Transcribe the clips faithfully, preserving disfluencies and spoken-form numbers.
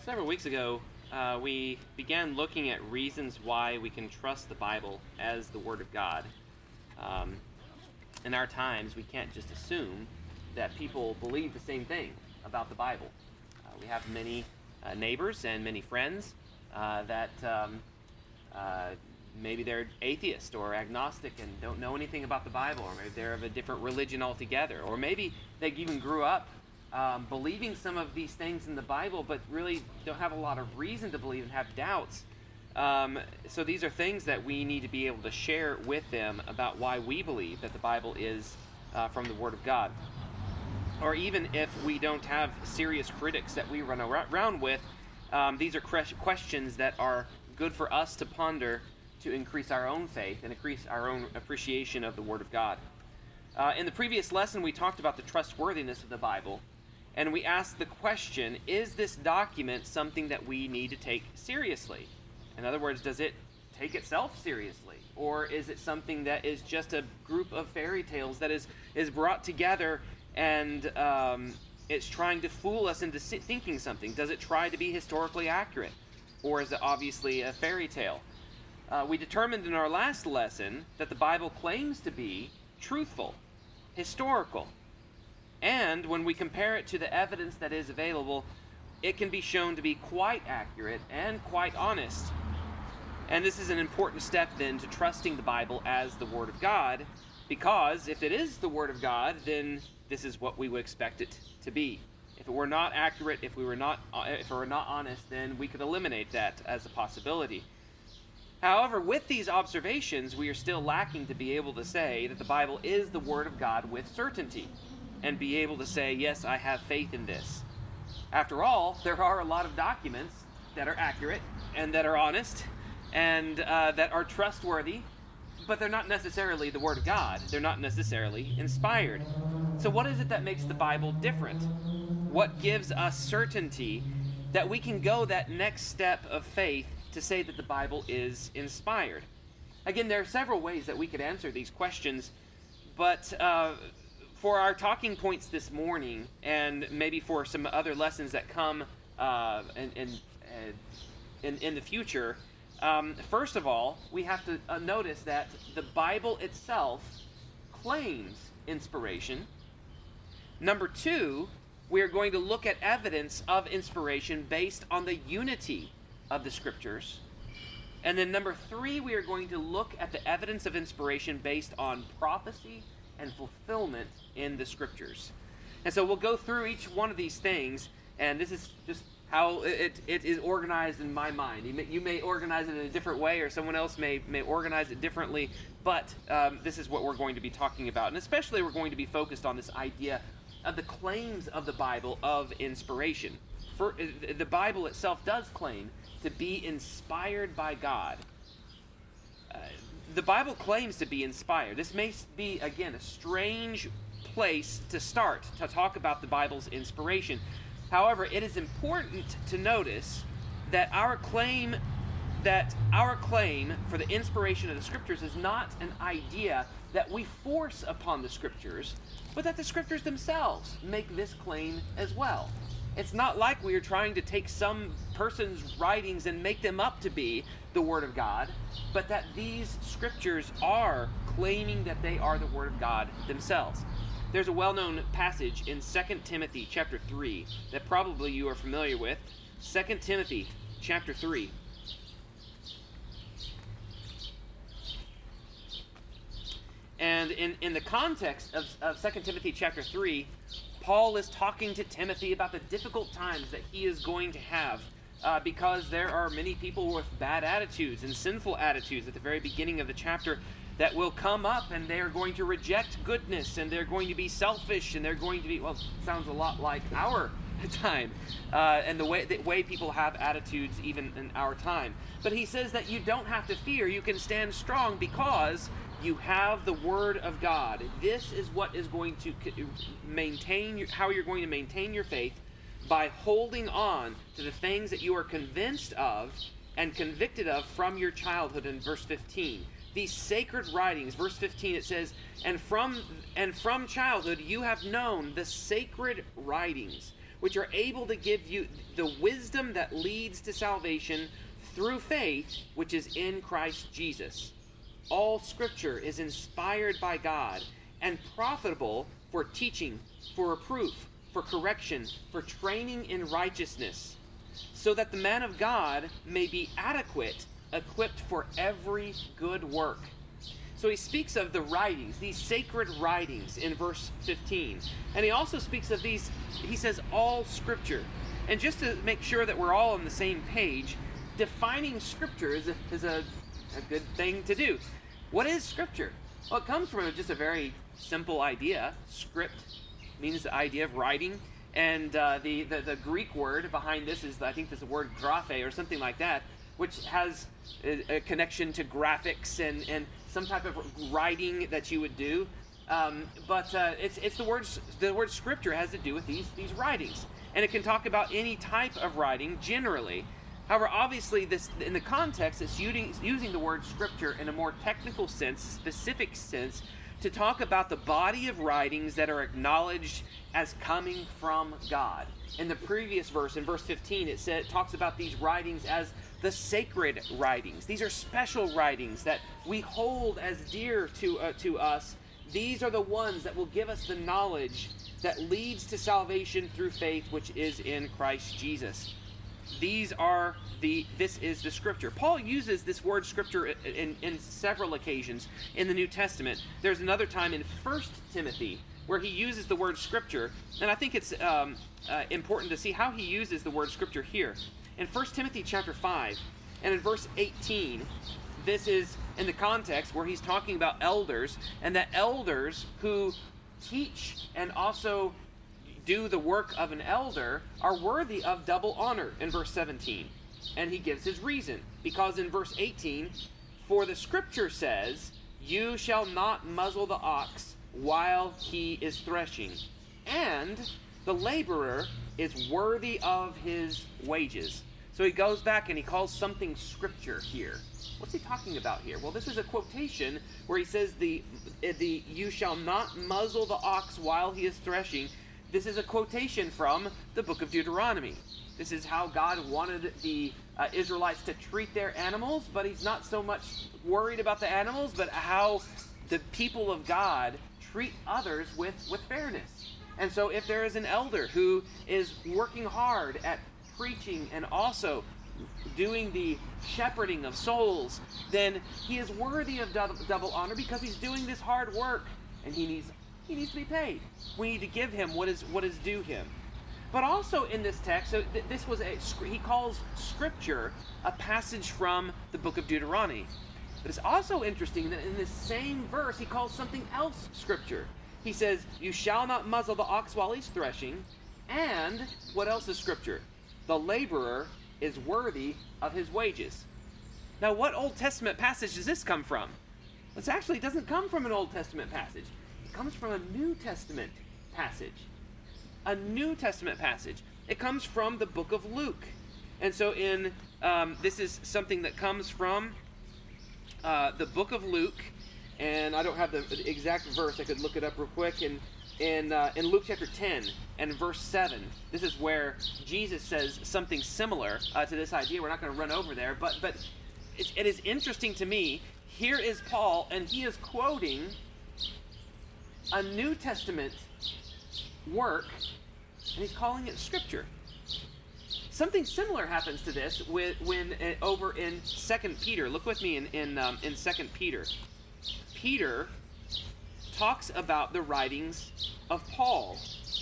Several weeks ago, uh, we began looking at reasons why we can trust the Bible as the Word of God. Um, in our times, we can't just assume that people believe the same thing about the Bible. Uh, we have many uh, neighbors and many friends uh, that um, uh, maybe they're atheist or agnostic and don't know anything about the Bible, or maybe they're of a different religion altogether, or maybe they even grew up Um, believing some of these things in the Bible, but really don't have a lot of reason to believe and have doubts. Um, so these are things that we need to be able to share with them about why we believe that the Bible is uh, from the Word of God. Or even if we don't have serious critics that we run around with, um, these are questions that are good for us to ponder to increase our own faith and increase our own appreciation of the Word of God. Uh, in the previous lesson, we talked about the trustworthiness of the Bible. And we asked the question, is this document something that we need to take seriously? In other words, does it take itself seriously? Or is it something that is just a group of fairy tales that is, is brought together and um, it's trying to fool us into thinking something? Does it try to be historically accurate? Or is it obviously a fairy tale? Uh, we determined in our last lesson that the Bible claims to be truthful, historical. And when we compare it to the evidence that is available, it can be shown to be quite accurate and quite honest. And this is an important step then to trusting the Bible as the Word of God, because if it is the Word of God, then this is what we would expect it to be. If it were not accurate, if we were not, if it were not honest, then we could eliminate that as a possibility. However, with these observations, we are still lacking to be able to say that the Bible is the Word of God with certainty, and be able to say, yes, I have faith in this. After all, there are a lot of documents that are accurate and that are honest and uh, that are trustworthy, but they're not necessarily the Word of God. They're not necessarily inspired. So what is it that makes the Bible different? What gives us certainty that we can go that next step of faith to say that the Bible is inspired? Again, there are several ways that we could answer these questions, but uh, for our talking points this morning, and maybe for some other lessons that come uh, in, in, in, in the future, um, first of all, we have to uh, notice that the Bible itself claims inspiration. Number two, we are going to look at evidence of inspiration based on the unity of the Scriptures. And then number three, we are going to look at the evidence of inspiration based on prophecy and fulfillment in the Scriptures. And so we'll go through each one of these things, and this is just how it, it is organized in my mind. You may, you may organize it in a different way, or someone else may, may organize it differently, but um, this is what we're going to be talking about. And especially we're going to be focused on this idea of the claims of the Bible of inspiration. For, the Bible itself does claim to be inspired by God. Uh, The Bible claims to be inspired. This may be, again, a strange place to start to talk about the Bible's inspiration. However, it is important to notice that our claim that our claim for the inspiration of the Scriptures is not an idea that we force upon the Scriptures, but that the Scriptures themselves make this claim as well. It's not like we are trying to take some person's writings and make them up to be the Word of God, but that these Scriptures are claiming that they are the Word of God themselves. There's a well-known passage in Second Timothy chapter three that probably you are familiar with. Second Timothy chapter three. And in, in the context of, of Second Timothy chapter three, Paul is talking to Timothy about the difficult times that he is going to have uh, because there are many people with bad attitudes and sinful attitudes at the very beginning of the chapter that will come up, and they are going to reject goodness, and they're going to be selfish, and they're going to be, well, it sounds a lot like our time uh, and the way, the way people have attitudes even in our time. But he says that you don't have to fear. You can stand strong because you have the Word of God. This is what is going to maintain your, how you're going to maintain your faith, by holding on to the things that you are convinced of and convicted of from your childhood in verse fifteen. These sacred writings, verse fifteen, it says, and from and from childhood you have known the sacred writings, which are able to give you the wisdom that leads to salvation through faith, which is in Christ Jesus. All Scripture is inspired by God and profitable for teaching, for reproof, for correction, for training in righteousness, so that the man of God may be adequate, equipped for every good work. So he speaks of the writings, these sacred writings in verse fifteen. And he also speaks of these, he says, all Scripture. And just to make sure that we're all on the same page, defining Scripture is a, is a, a good thing to do. What is Scripture? Well, it comes from just a very simple idea. Script means the idea of writing. And uh, the, the, the Greek word behind this is, I think there's a word graphe or something like that, which has a, a connection to graphics and, and some type of writing that you would do. Um, but uh, it's it's the word the word Scripture has to do with these these writings, and it can talk about any type of writing generally. However, obviously, this in the context, it's using using the word Scripture in a more technical sense, specific sense, to talk about the body of writings that are acknowledged as coming from God. In the previous verse, in verse fifteen, it said it talks about these writings as the sacred writings. These are special writings that we hold as dear to uh, to us. These are the ones that will give us the knowledge that leads to salvation through faith, which is in Christ Jesus. These are the, this is the Scripture. Paul uses this word Scripture in, in, in several occasions in the New Testament. There's another time in First Timothy where he uses the word Scripture, and I think it's um, uh, important to see how he uses the word Scripture here. In First Timothy chapter five, and in verse eighteen, this is in the context where he's talking about elders, and that elders who teach and also do the work of an elder are worthy of double honor in verse seventeen. And he gives his reason, because in verse eighteen, for the Scripture says, you shall not muzzle the ox while he is threshing, and the laborer is worthy of his wages. So he goes back and he calls something Scripture here. What's he talking about here? Well, this is a quotation where he says the the you shall not muzzle the ox while he is threshing. This is a quotation from the book of Deuteronomy. This is how God wanted the uh, Israelites to treat their animals, but he's not so much worried about the animals, but how the people of God treat others with, with fairness. And so if there is an elder who is working hard at preaching and also doing the shepherding of souls, then he is worthy of double, double honor because he's doing this hard work, and he needs he needs to be paid. We need to give him what is what is due him. But also in this text, so th- this was a he calls Scripture a passage from the book of Deuteronomy. But it's also interesting that in this same verse he calls something else Scripture. He says, "You shall not muzzle the ox while he's threshing," and what else is Scripture? The laborer is worthy of his wages. Now, what Old Testament passage does this come from? This actually doesn't come from an Old Testament passage. It comes from a New Testament passage. A New Testament passage. It comes from the book of Luke. And so in um, this is something that comes from uh, the book of Luke. And I don't have the exact verse. I could look it up real quick. And in, uh, in Luke chapter ten and verse seven, this is where Jesus says something similar uh, to this idea. We're not going to run over there. But, but it, it is interesting to me. Here is Paul, and he is quoting a New Testament work, and he's calling it Scripture. Something similar happens to this with, when uh, over in Second Peter. Look with me in in, um, in Second Peter. Peter talks about the writings of Paul,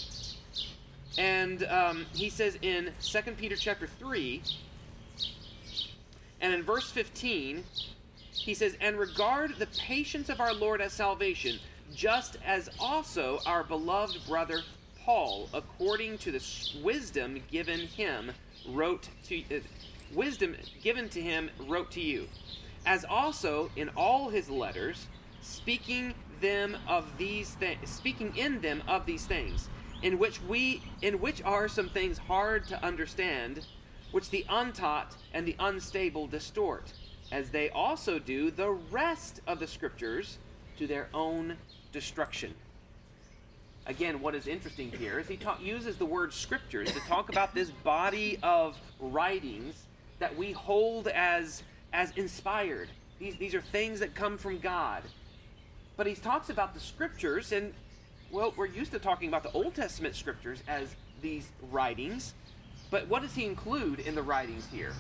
and um, he says in Second Peter chapter three, and in verse fifteen, he says, "And regard the patience of our Lord as salvation, just as also our beloved brother Paul, according to the wisdom given him, wrote to uh, wisdom given to him, wrote to you, as also in all his letters, speaking them of these things, speaking in them of these things, in which we, in which are some things hard to understand, which the untaught and the unstable distort, as they also do the rest of the Scriptures to their own destruction." again, what is interesting here is he ta- uses the word scriptures to talk about this body of writings that we hold as, as inspired. These, these are things that come from God. But he talks about the scriptures, and, well, we're used to talking about the Old Testament scriptures as these writings. But what does he include in the writings here?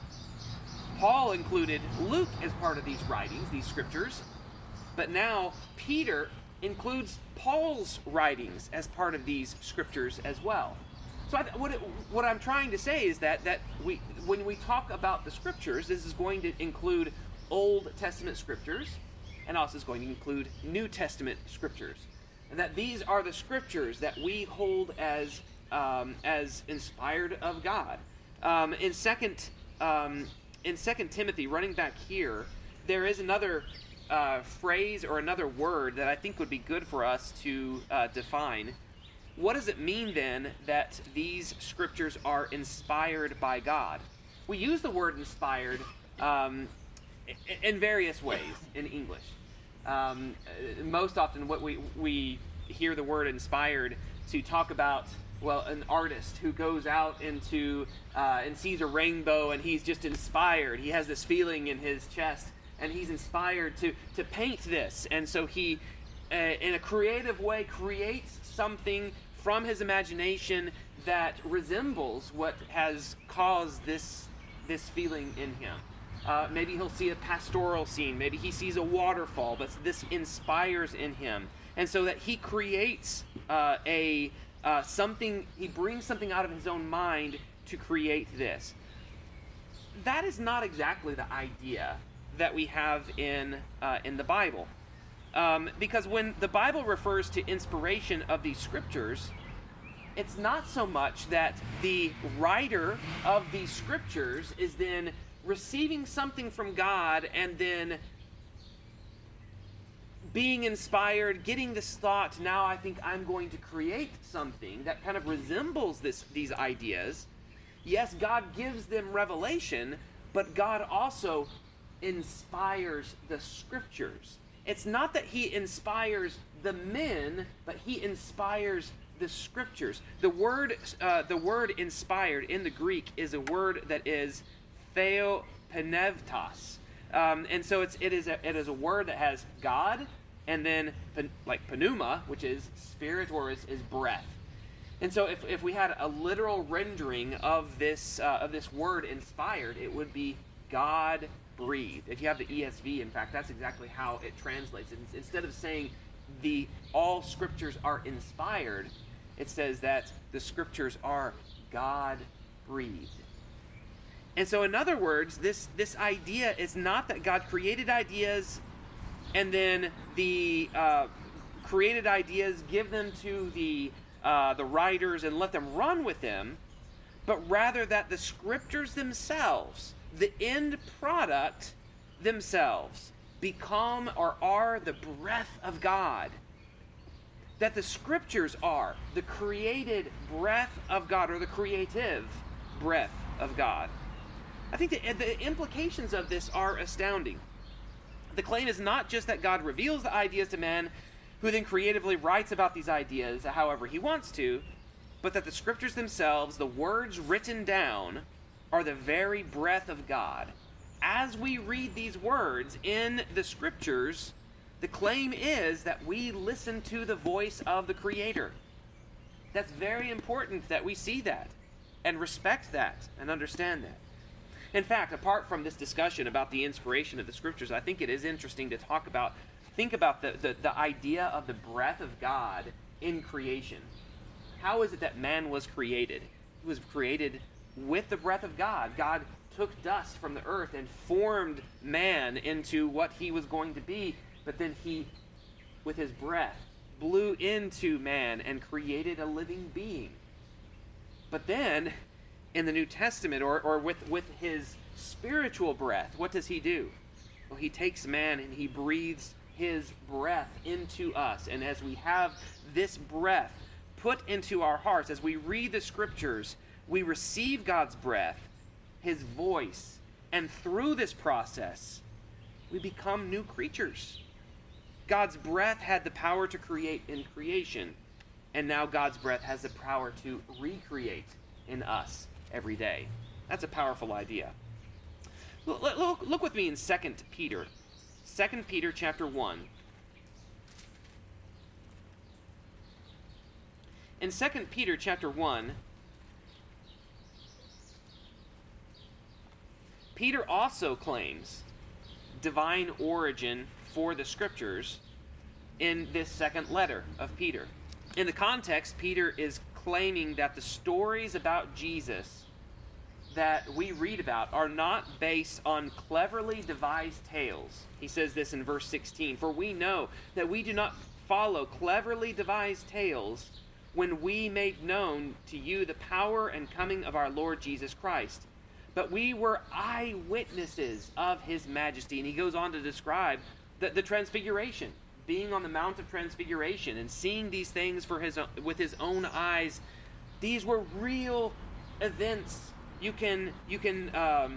Paul included Luke as part of these writings, these scriptures. But now Peter includes Paul's writings as part of these scriptures as well. So I, what, it, what I'm trying to say is that, that we, when we talk about the scriptures, this is going to include Old Testament scriptures, and also is going to include New Testament scriptures. And that these are the scriptures that we hold as, um, as inspired of God. Um, in second, um, in Second Timothy, running back here, there is another uh, phrase or another word that I think would be good for us to uh, define. What does it mean then that these scriptures are inspired by God? We use the word inspired um, in various ways in English. Um, most often what we, we hear the word inspired to talk about, well, an artist who goes out into uh, and sees a rainbow and he's just inspired. He has this feeling in his chest and he's inspired to, to paint this. And so he, uh, in a creative way, creates something from his imagination that resembles what has caused this, this feeling in him. Uh, maybe he'll see a pastoral scene. Maybe he sees a waterfall, but this inspires in him. And so that he creates uh, a uh, something, he brings something out of his own mind to create this. That is not exactly the idea that we have in, uh, in the Bible. Um, because when the Bible refers to inspiration of these scriptures, it's not so much that the writer of these scriptures is then receiving something from God and then being inspired, getting this thought, now I think I'm going to create something that kind of resembles this, these ideas. Yes, God gives them revelation, but God also inspires the scriptures. It's not that he inspires the men, but he inspires the scriptures. The word, uh, the word inspired in the Greek is a word that is theopenevtos, um, and so it's it is a, it is a word that has God, and then pen, like pneuma, which is spirit or is, is breath. And so if, if we had a literal rendering of this uh, of this word inspired, it would be God breathed. If you have the E S V, in fact, that's exactly how it translates. Instead of saying the all scriptures are inspired, it says that the scriptures are God breathed. And so in other words, this, this idea is not that God created ideas and then the uh, created ideas, give them to the, uh, the writers and let them run with them, but rather that the scriptures themselves, the end product themselves, become or are the breath of God. That the scriptures are the created breath of God, or the creative breath of God. I think that the implications of this are astounding. The claim is not just that God reveals the ideas to man, who then creatively writes about these ideas however he wants to, but that the scriptures themselves, the words written down, are the very breath of God. As we read these words in the scriptures, the claim is that we listen to the voice of the Creator. That's very important that we see that and respect that and understand that. In fact, apart from this discussion about the inspiration of the scriptures, I think it is interesting to talk about, think about the, the, the idea of the breath of God in creation. How is it that man was created? He was created with the breath of God. God took dust from the earth and formed man into what he was going to be, but then he, with his breath, blew into man and created a living being. But then, in the New Testament, or, or with, with his spiritual breath, what does he do? Well, he takes man and he breathes his breath into us. And as we have this breath put into our hearts, as we read the scriptures, we receive God's breath, his voice, and through this process, we become new creatures. God's breath had the power to create in creation, And now God's breath has the power to recreate in us every day. That's a powerful idea. Look, look, look with me in Second Peter. Second Peter chapter one. In Second Peter chapter one, Peter also claims divine origin for the Scriptures in this second letter of Peter. In the context, Peter is claiming that the stories about Jesus that we read about are not based on cleverly devised tales. He says this in verse sixteen, "For we know that we do not follow cleverly devised tales when we made known to you the power and coming of our Lord Jesus Christ. But we were eyewitnesses of his majesty." And he goes on to describe the, the transfiguration, being on the Mount of Transfiguration and seeing these things for his with his own eyes. These were real events. You can you can um,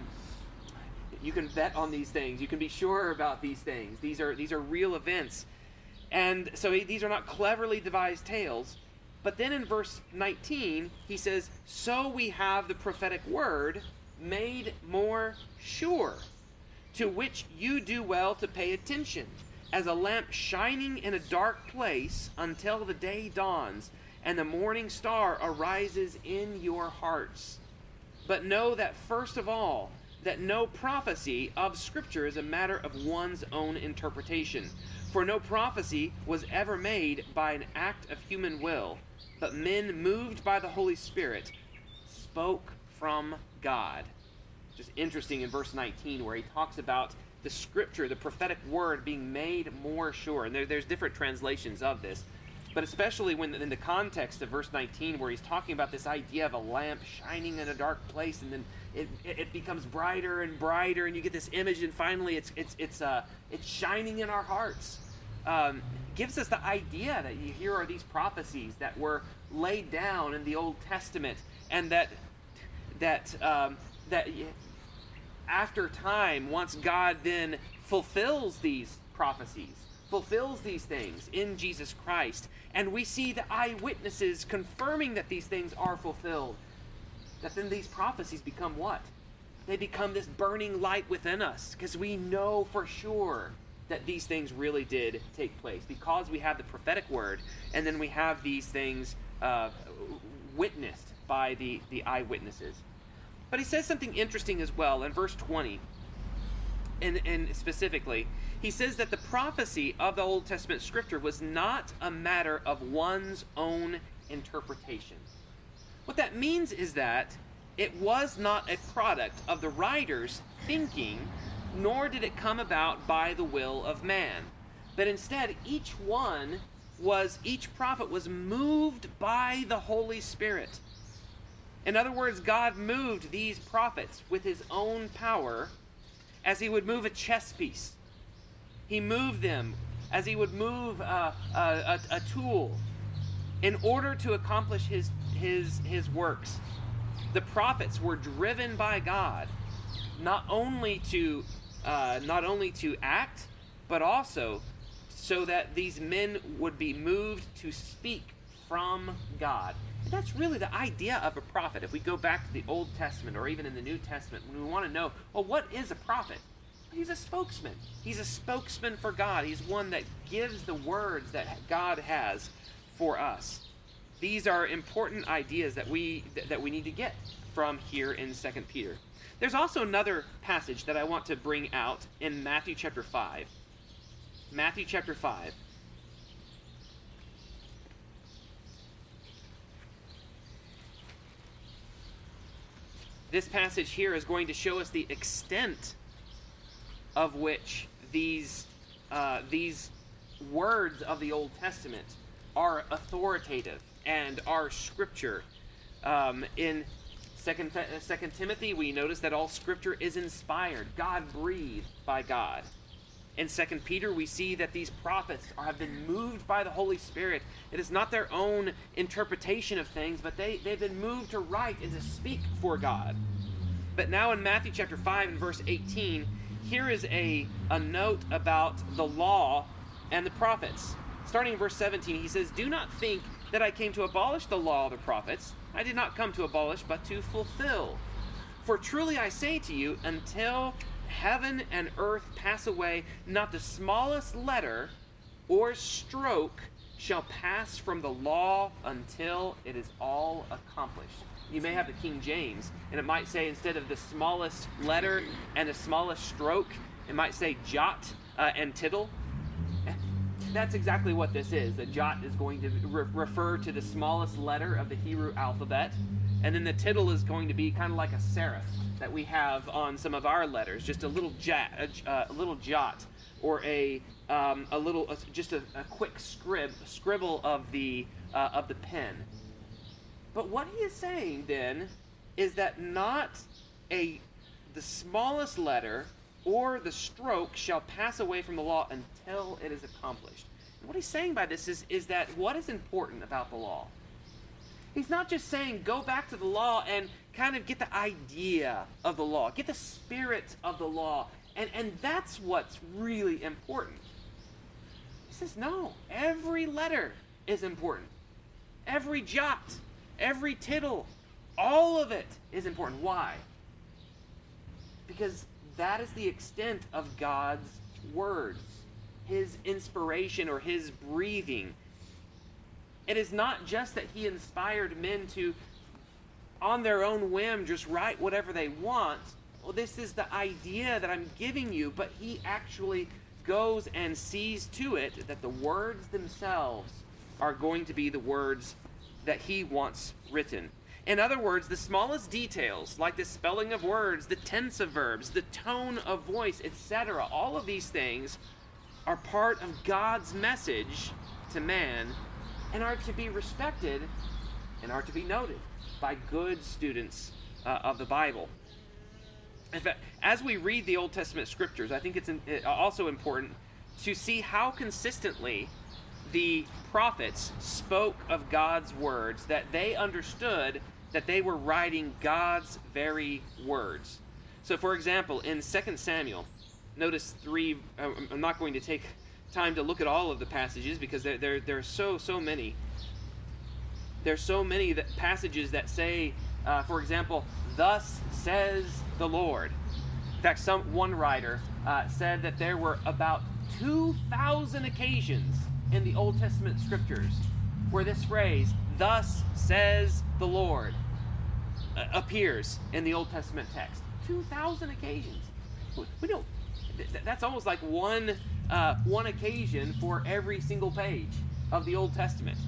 you can bet on these things. You can be sure about these things. These are these are real events, and so he, these are not cleverly devised tales. But then in verse nineteen, he says, "So we have the prophetic word made more sure, to which you do well to pay attention, as a lamp shining in a dark place until the day dawns and the morning star arises in your hearts. But know that first of all, that no prophecy of Scripture is a matter of one's own interpretation. For no prophecy was ever made by an act of human will, but men moved by the Holy Spirit spoke from God." Just interesting in verse nineteen where he talks about the Scripture, the prophetic word being made more sure. And there, there's different translations of this. But especially when in the context of verse nineteen where he's talking about this idea of a lamp shining in a dark place, and then it, it, it becomes brighter and brighter, and you get this image, and finally it's it's it's uh it's shining in our hearts. Um, gives us the idea that you here are these prophecies that were laid down in the Old Testament, and that that um, that after time, once God then fulfills these prophecies, fulfills these things in Jesus Christ, and we see the eyewitnesses confirming that these things are fulfilled, that then these prophecies become what? They become this burning light within us, because we know for sure that these things really did take place, because we have the prophetic word, and then we have these things uh, witnessed by the, the eyewitnesses. But he says something interesting as well in verse twenty, and, and specifically, he says that the prophecy of the Old Testament Scripture was not a matter of one's own interpretation. What that means is that it was not a product of the writer's thinking, nor did it come about by the will of man. But instead, each one was, each prophet was moved by the Holy Spirit. In other words, God moved these prophets with his own power as he would move a chess piece. He moved them as he would move a, a, a, a tool in order to accomplish his, his, his works. The prophets were driven by God not only to uh, not only to act, but also so that these men would be moved to speak from God. And that's really the idea of a prophet. If we go back to the Old Testament or even in the New Testament, when we want to know, well, what is a prophet? He's a spokesman. He's a spokesman for God. He's one that gives the words that God has for us. These are important ideas that we that we need to get from here in Second Peter. There's also another passage that I want to bring out in Matthew chapter five. Matthew chapter five. This passage here is going to show us the extent of which these uh, these words of the Old Testament are authoritative and are Scripture. Um, in Second, Second Timothy, we notice that all Scripture is inspired, God-breathed by God. In Second Peter, we see that these prophets are, have been moved by the Holy Spirit. It is not their own interpretation of things, but they, they've been moved to write and to speak for God. But now in Matthew chapter five and verse eighteen, here is a, a note about the law and the prophets. Starting in verse seventeen, he says, "Do not think that I came to abolish the law of the prophets. I did not come to abolish, but to fulfill. For truly I say to you, until heaven and earth pass away, not the smallest letter or stroke shall pass from the law until it is all accomplished. You may have the King James, and it might say, instead of the smallest letter and the smallest stroke, it might say jot uh, and tittle. That's exactly what this is. The jot is going to re- refer to the smallest letter of the Hebrew alphabet, and then the tittle is going to be kind of like a serif that we have on some of our letters, just a little jot, a, a little jot, or a um, a little, uh, just a, a quick scrib, scribble of the uh, of the pen. But what he is saying then is that not a the smallest letter or the stroke shall pass away from the law until it is accomplished. And what he's saying by this is, is that what is important about the law? He's not just saying go back to the law and kind of get the idea of the law, get the spirit of the law, and, and that's what's really important. He says, no, every letter is important. Every jot, every tittle, all of it is important. Why? Because that is the extent of God's words, his inspiration or his breathing. It is not just that he inspired men to, on their own whim, just write whatever they want. Well, this is the idea that I'm giving you, but he actually goes and sees to it that the words themselves are going to be the words that he wants written. In other words, the smallest details, like the spelling of words, the tense of verbs, the tone of voice, et cetera, all of these things are part of God's message to man and are to be respected and are to be noted by good students uh, of the Bible. In fact, as we read the Old Testament scriptures, I think it's in, it also important to see how consistently the prophets spoke of God's words, that they understood that they were writing God's very words. So, for example, in Second Samuel, notice three, I'm not going to take time to look at all of the passages because there, there, there are so, so many. There's so many that, passages that say, uh, for example, thus says the Lord. In fact, some one writer uh, said that there were about two thousand occasions in the Old Testament scriptures where this phrase, thus says the Lord, uh, appears in the Old Testament text. two thousand occasions. We don't, that's almost like one, uh, one occasion for every single page of the Old Testament.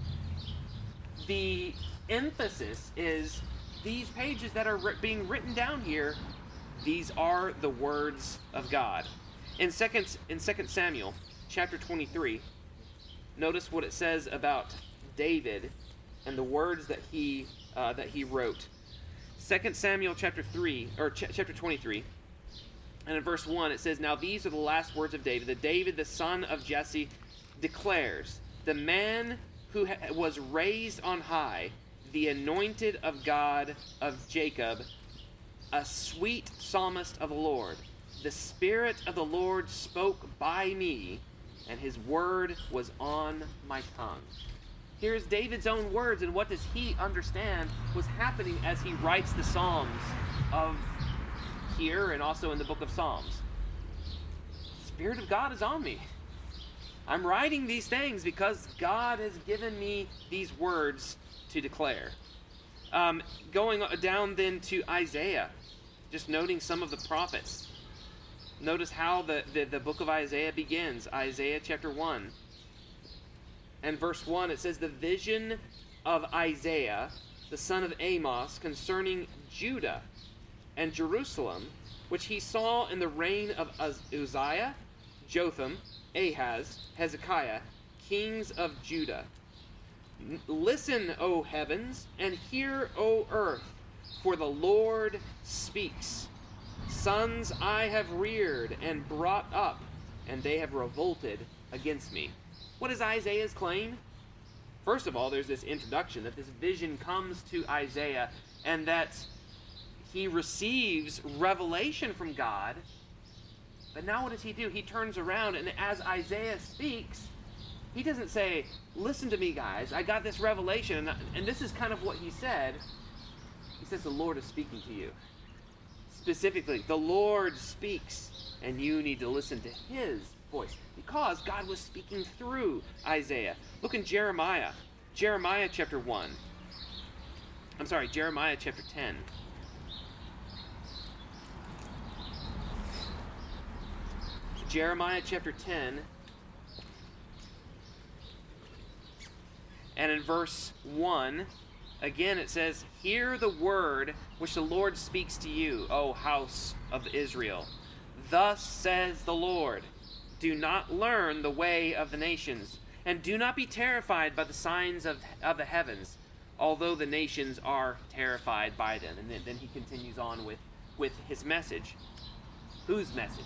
The emphasis is these pages that are being written down here, these are the words of God. In second, in Second Samuel, chapter twenty-three, notice what it says about David and the words that he uh, that he wrote. Second Samuel chapter three or ch- chapter twenty-three, and in verse one it says, "Now these are the last words of David. That David, the son of Jesse, declares, the man who ha- was raised on high, the anointed of God of Jacob, a sweet psalmist of the Lord. The Spirit of the Lord spoke by me, and his word was on my tongue." Here's David's own words, and what does he understand was happening as he writes the Psalms of here and also in the book of Psalms? The Spirit of God is on me. I'm writing these things because God has given me these words to declare. Um, going down then to Isaiah, just noting some of the prophets. Notice how the, the, the book of Isaiah begins. Isaiah chapter one. And verse one, it says, "The vision of Isaiah, the son of Amos, concerning Judah and Jerusalem, which he saw in the reign of Uzziah, Jotham, Ahaz, Hezekiah, kings of Judah. Listen, O heavens, and hear, O earth, for the Lord speaks. Sons I have reared and brought up, and they have revolted against me." What is Isaiah's claim? First of all, there's this introduction that this vision comes to Isaiah and that he receives revelation from God. But now what does he do? He turns around, and as Isaiah speaks, He doesn't say, listen to me, guys. I got this revelation. And, and this is kind of what he said. He says, the Lord is speaking to you. Specifically, the Lord speaks, and you need to listen to his voice. Because God was speaking through Isaiah. Look in Jeremiah. Jeremiah chapter one. I'm sorry, Jeremiah chapter ten. Jeremiah chapter ten. And in verse one, again it says, hear the word which the Lord speaks to you, O house of Israel. Thus says the Lord, do not learn the way of the nations, and do not be terrified by the signs of, of the heavens, although the nations are terrified by them. And then, then he continues on with, with his message. Whose message?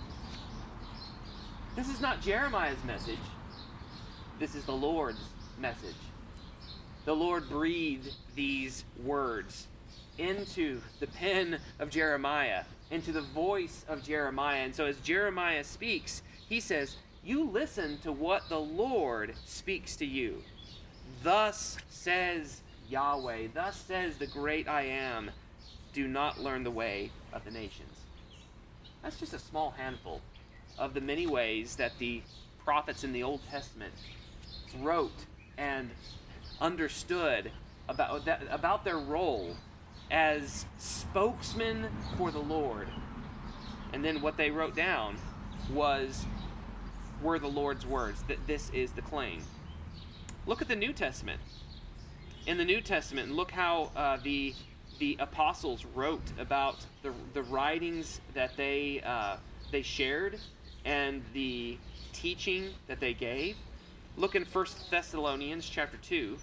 This is not Jeremiah's message. This is the Lord's message. The Lord breathed these words into the pen of Jeremiah, into the voice of Jeremiah. And so as Jeremiah speaks, he says, you listen to what the Lord speaks to you. Thus says Yahweh, thus says the great I am, do not learn the way of the nations. That's just a small handful of the many ways that the prophets in the Old Testament wrote and understood about that, about their role as spokesmen for the Lord. And then what they wrote down was were the Lord's words, that this is the claim. Look at the New Testament. In the New Testament, look how uh, the the apostles wrote about the the writings that they uh, they shared and the teaching that they gave. Look in First Thessalonians chapter two.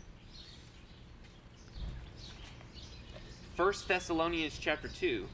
First Thessalonians chapter two.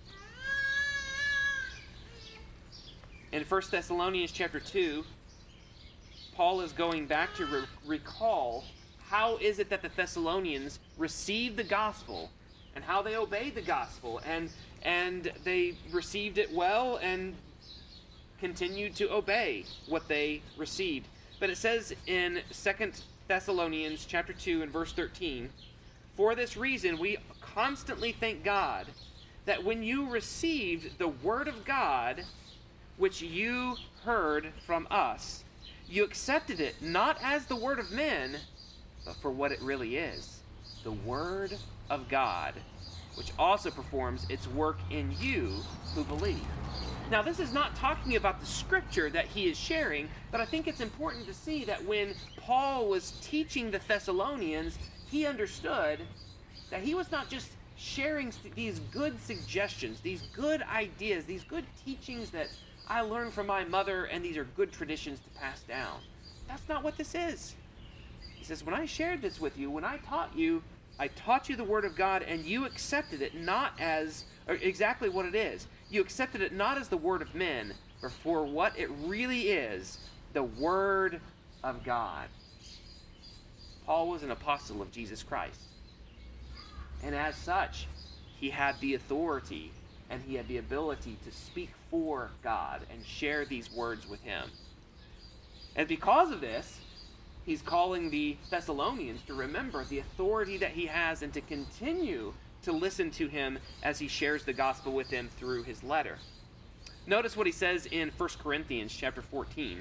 In First Thessalonians chapter two, Paul is going back to re- recall how is it that the Thessalonians received the gospel and how they obeyed the gospel, and and they received it well and continued to obey what they received. But it says in Second Thessalonians chapter two and verse thirteen, for this reason we constantly thank God that when you received the word of God, which you heard from us, you accepted it not as the word of men, but for what it really is, the word of God, which also performs its work in you who believe. Now, this is not talking about the scripture that he is sharing, but I think it's important to see that when Paul was teaching the Thessalonians, he understood that he was not just sharing these good suggestions, these good ideas, these good teachings that I learned from my mother, and these are good traditions to pass down. That's not what this is. He says, when I shared this with you, when I taught you, I taught you the word of God, and you accepted it not as, or exactly what it is. You accepted it not as the word of men, but for what it really is, the word of God. Paul was an apostle of Jesus Christ. And as such, he had the authority and he had the ability to speak for God and share these words with him. And because of this, he's calling the Thessalonians to remember the authority that he has and to continue to listen to him as he shares the gospel with them through his letter. Notice what he says in First Corinthians chapter fourteen.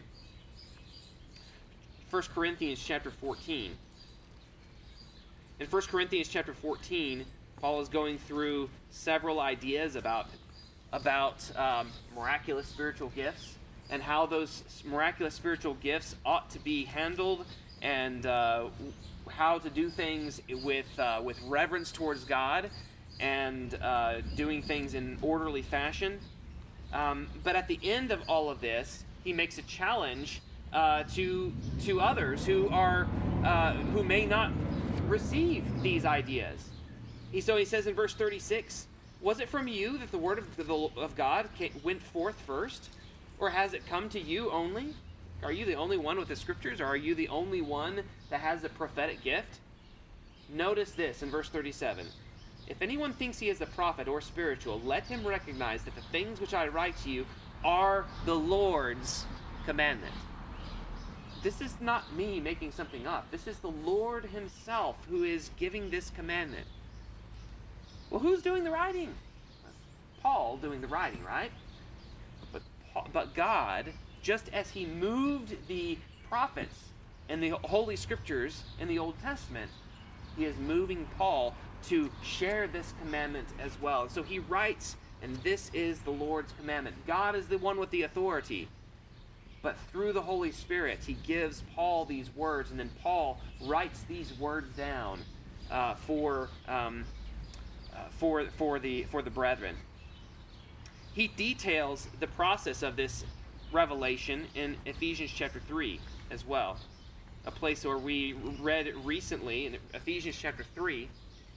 First Corinthians chapter fourteen. In First Corinthians chapter fourteen, Paul is going through several ideas about, about um, miraculous spiritual gifts and how those miraculous spiritual gifts ought to be handled, and uh, how to do things with uh, with reverence towards God, and uh, doing things in orderly fashion. Um, but at the end of all of this, he makes a challenge uh, to to others who are uh, who may not receive these ideas. He, so he says in verse thirty-six, was it from you that the word of, the, of God came, went forth first? Or has it come to you only? Are you the only one with the scriptures? Or are you the only one that has a prophetic gift? Notice this in verse thirty-seven. If anyone thinks he is a prophet or spiritual, let him recognize that the things which I write to you are the Lord's commandment. this is not me making something up. This is the Lord himself who is giving this commandment. Well, who's doing the writing? Paul doing the writing, right? But, but God, just as he moved the prophets and the Holy Scriptures in the Old Testament, he is moving Paul to share this commandment as well. And so he writes, and this is the Lord's commandment. God is the one with the authority. But through the Holy Spirit, he gives Paul these words, and then Paul writes these words down uh, for um, uh, for for the for the brethren. He details the process of this revelation in Ephesians chapter three as well, a place where we read recently in Ephesians chapter three.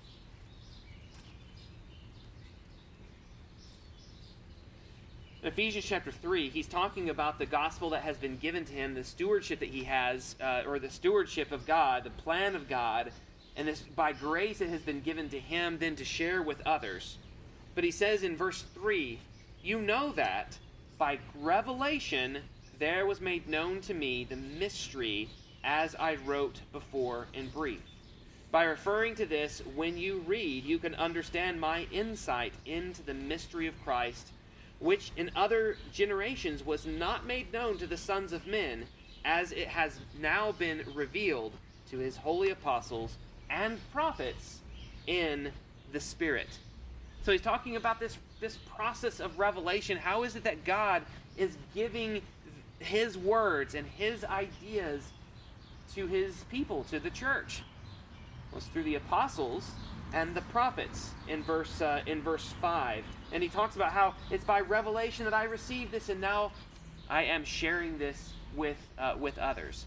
In Ephesians chapter three, he's talking about the gospel that has been given to him, the stewardship that he has, uh, or the stewardship of God, the plan of God, and this by grace it has been given to him then to share with others. But he says in verse three, you know that by revelation there was made known to me the mystery as I wrote before in brief. By referring to this, when you read, you can understand my insight into the mystery of Christ, which in other generations was not made known to the sons of men, as it has now been revealed to his holy apostles and prophets in the Spirit. So he's talking about this, this process of revelation. How is it that God is giving his words and his ideas to his people, to the church? Well, it's through the apostles and the prophets in verse uh, in verse five. And he talks about how it's by revelation that I received this, and now I am sharing this with uh, with others.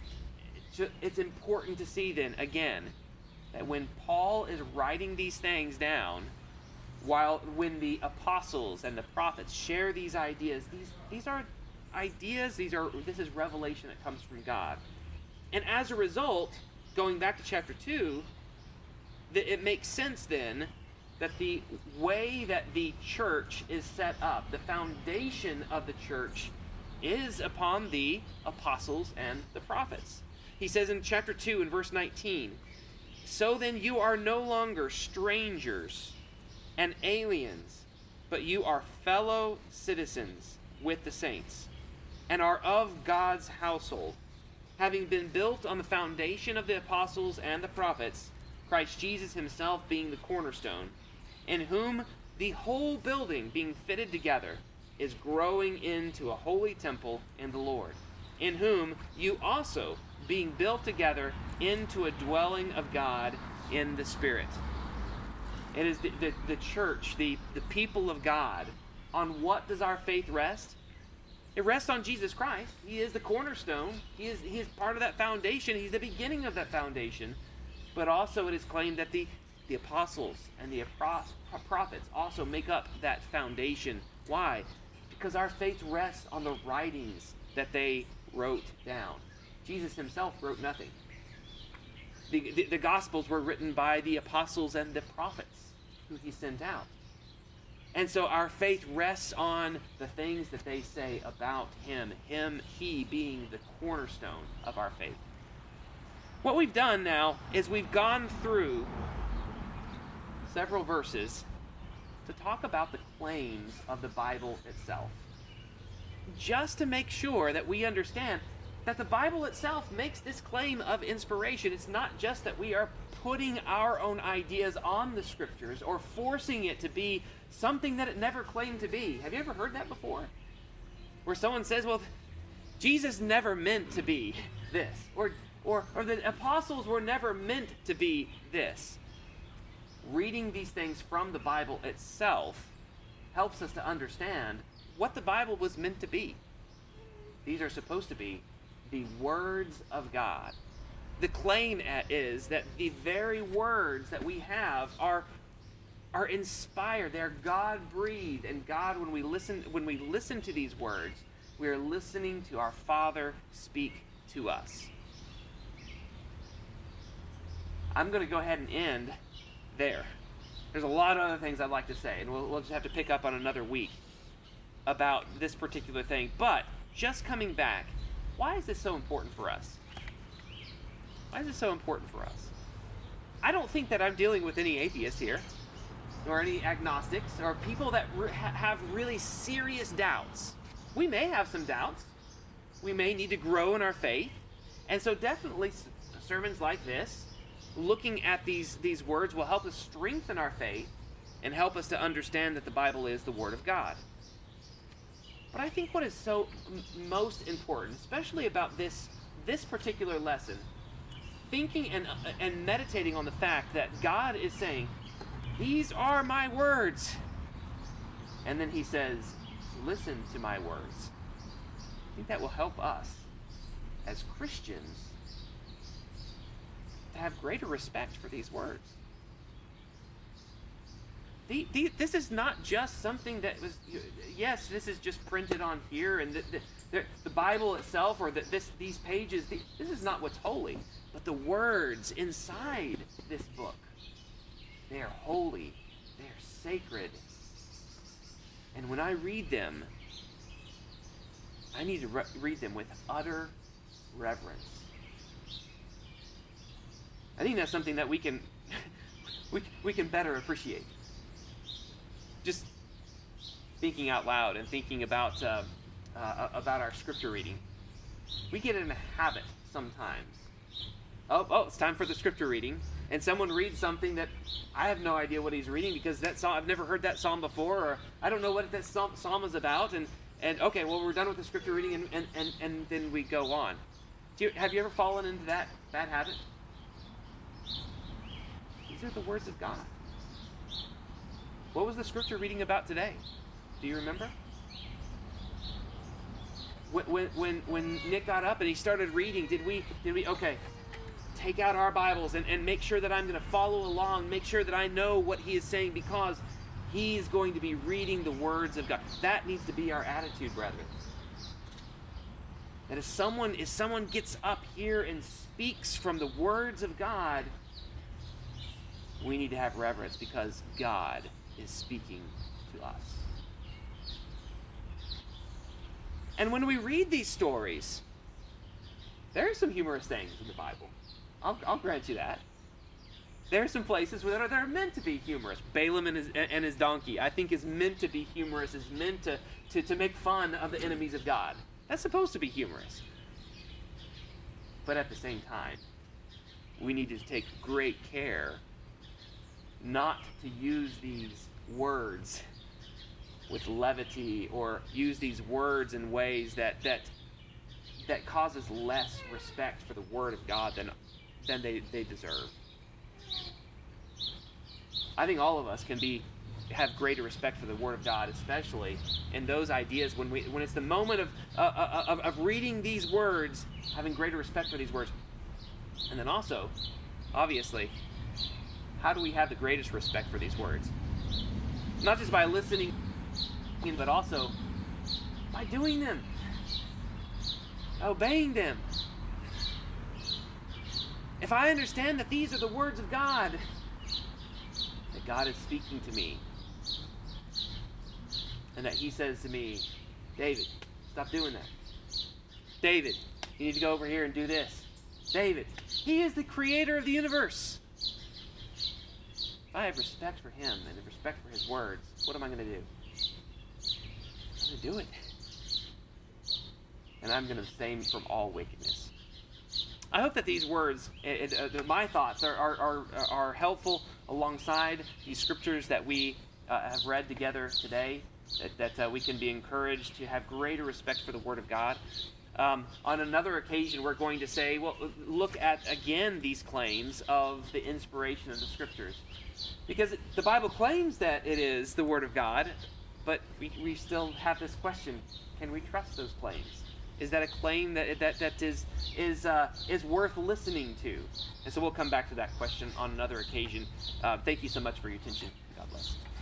It's important to see then, again, that when Paul is writing these things down, while when the apostles and the prophets share these ideas, these these are ideas, these are this is revelation that comes from God. And as a result, going back to chapter two, that it makes sense then that the way that the church is set up, the foundation of the church, is upon the apostles and the prophets. He says in chapter two in verse nineteen, so then you are no longer strangers and aliens, but you are fellow citizens with the saints, and are of God's household, having been built on the foundation of the apostles and the prophets, Christ Jesus himself being the cornerstone, in whom the whole building being fitted together is growing into a holy temple in the Lord, in whom you also being built together into a dwelling of God in the Spirit. It is the, the, the church, the, the people of God. On what does our faith rest? It rests on Jesus Christ. He is the cornerstone. He is, he is part of that foundation. He's the beginning of that foundation. But also it is claimed that the, the apostles and the prophets also make up that foundation. Why? Because our faith rests on the writings that they wrote down. Jesus himself wrote nothing. The, the, the Gospels were written by the apostles and the prophets who he sent out. And so our faith rests on the things that they say about him, him, he being the cornerstone of our faith. What we've done now is we've gone through several verses to talk about the claims of the Bible itself, just to make sure that we understand that the Bible itself makes this claim of inspiration. It's not just that we are putting our own ideas on the Scriptures or forcing it to be something that it never claimed to be. Have you ever heard that before? Where someone says, well, Jesus never meant to be this, or or, or the apostles were never meant to be this. Reading these things from the Bible itself helps us to understand what the Bible was meant to be. These are supposed to be the words of God. The claim is that the very words that we have are, are inspired. They're God-breathed. And God, when we listen, when we listen to these words, we are listening to our Father speak to us. I'm going to go ahead and end there. There's a lot of other things I'd like to say, and we'll, we'll just have to pick up on another week about this particular thing. But just coming back, why is this so important for us? Why is it so important for us? I don't think that I'm dealing with any atheists here, or any agnostics, or people that re- ha- have really serious doubts. We may have some doubts. We may need to grow in our faith. And so definitely s- sermons like this, looking at these, these words, will help us strengthen our faith and help us to understand that the Bible is the Word of God. But I think what is so m- most important, especially about this, this particular lesson, thinking and, uh, and meditating on the fact that God is saying, these are my words. And then he says, listen to my words. I think that will help us as Christians to have greater respect for these words. The, the, this is not just something that was, yes, this is just printed on here, and the, the, the, the Bible itself, or the, this, these pages, the, this is not what's holy, but the words inside this book. They are holy. They are sacred. And when I read them, I need to re- read them with utter reverence. I think that's something that we can we, we can better appreciate. Just thinking out loud and thinking about uh, uh, about our scripture reading, we get in a habit sometimes. Oh, oh, it's time for the scripture reading. And someone reads something that I have no idea what he's reading, because that psalm, I've never heard that psalm before, or I don't know what that psalm, psalm is about. And, and okay, well, we're done with the scripture reading, and, and, and, and then we go on. Do you, have you ever fallen into that bad habit? These are the words of God. What was the scripture reading about today? Do you remember? When, when, when Nick got up and he started reading, did we, did we, okay, take out our Bibles and, and make sure that I'm going to follow along, make sure that I know what he is saying, because he's going to be reading the words of God. That needs to be our attitude, brethren. That if someone, if someone gets up here and speaks from the words of God, we need to have reverence, because God is speaking to us. And when we read these stories, there are some humorous things in the Bible. I'll, I'll grant you that. There are some places where they're meant to be humorous. Balaam and his, and his donkey, I think, is meant to be humorous, is meant to, to, to make fun of the enemies of God. That's supposed to be humorous. But at the same time, we need to take great care not to use these words with levity, or use these words in ways that that that causes less respect for the Word of God than than they, they deserve. I think all of us can be have greater respect for the Word of God, especially in those ideas when we when it's the moment of uh, of, of reading these words, having greater respect for these words. And then also, obviously, how do we have the greatest respect for these words? Not just by listening, but also by doing them, obeying them. If I understand that these are the words of God, that God is speaking to me, and that he says to me, David, stop doing that. David, you need to go over here and do this. David, he is the creator of the universe. If I have respect for him and respect for his words, what am I going to do? I'm going to do it. And I'm going to abstain from all wickedness. I hope that these words, it, it, uh, my thoughts, are, are, are, are helpful alongside these scriptures that we uh, have read together today, that, that uh, we can be encouraged to have greater respect for the Word of God. Um, on another occasion, we're going to say, well, look at, again, these claims of the inspiration of the Scriptures. Because the Bible claims that it is the Word of God, but we, we still have this question, can we trust those claims? Is that a claim that that, that is is uh, is worth listening to? And so we'll come back to that question on another occasion. Uh, thank you so much for your attention. God bless.